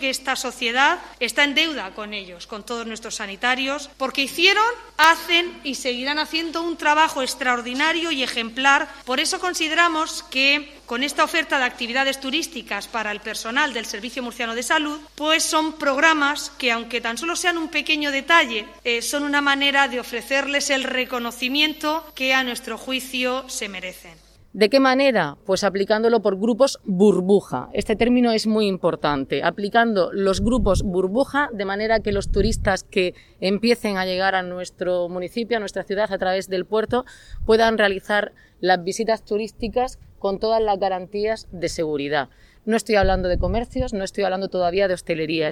que esta sociedad está en deuda con ellos, con todos nuestros sanitarios, porque hicieron, hacen y seguirán haciendo un trabajo extraordinario y ejemplar. Por eso consideramos que con esta oferta de actividades turísticas para el personal del Servicio Murciano de Salud, pues son programas que, aunque tan solo sean un pequeño detalle, son una manera de ofrecerles el reconocimiento que a nuestro juicio se merecen. ¿De qué manera? Pues aplicándolo por grupos burbuja. Este término es muy importante. Aplicando los grupos burbuja de manera que los turistas que empiecen a llegar a nuestro municipio, a nuestra ciudad a través del puerto, puedan realizar las visitas turísticas con todas las garantías de seguridad. No estoy hablando de comercios, no estoy hablando todavía de hostelería.